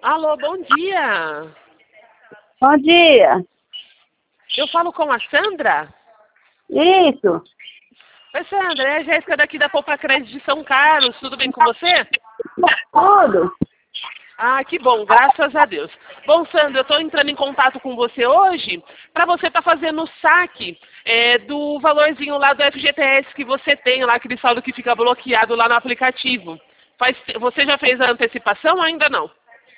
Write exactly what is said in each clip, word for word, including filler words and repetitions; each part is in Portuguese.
Alô, bom dia. Bom dia. Eu falo com a Sandra? Isso. Oi, Sandra, é a Jéssica daqui da Poupa Crédito de São Carlos. Tudo bem com você? Tudo. Ah, que bom, graças a Deus. Bom, Sandra, eu estou entrando em contato com você hoje para você estar tá fazendo o saque é, do valorzinho lá do F G T S que você tem lá, aquele saldo que fica bloqueado lá no aplicativo. Faz, você já fez a antecipação ou ainda não?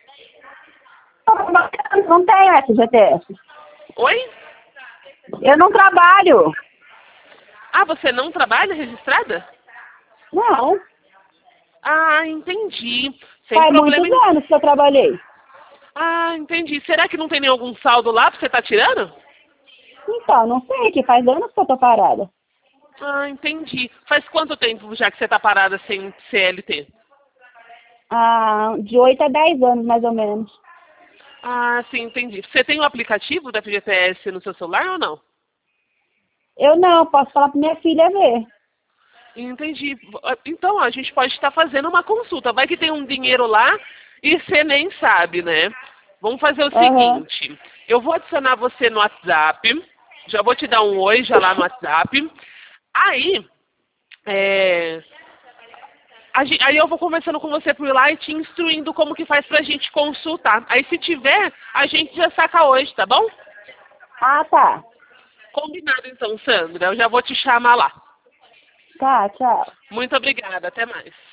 Não tenho F G T S. Oi? Eu não trabalho. Ah, você não trabalha registrada? Não. Ah, entendi. Sem Faz problema. muitos anos que eu trabalhei. Ah, entendi. Será que não tem nenhum algum saldo lá pra você estar tirando? Então, não sei, que faz anos que eu tô parada. Ah, entendi. Faz quanto tempo já que você tá parada sem C L T? Ah, de oito a dez anos, mais ou menos. Ah, sim, entendi. Você tem o aplicativo da F G T S no seu celular ou não? Eu não, posso falar pra minha filha ver. Entendi. Então, a gente pode estar fazendo uma consulta. Vai que tem um dinheiro lá e você nem sabe, né? Vamos fazer o Aham. seguinte. Eu vou adicionar você no WhatsApp. Já vou te dar um oi já lá no WhatsApp. Aí, é, a gen- aí eu vou conversando com você por lá e te instruindo como que faz pra gente consultar. Aí se tiver, a gente já saca hoje, tá bom? Ah, tá. Combinado então, Sandra. Eu já vou te chamar lá. Tá, tchau. Muito obrigada. Até mais.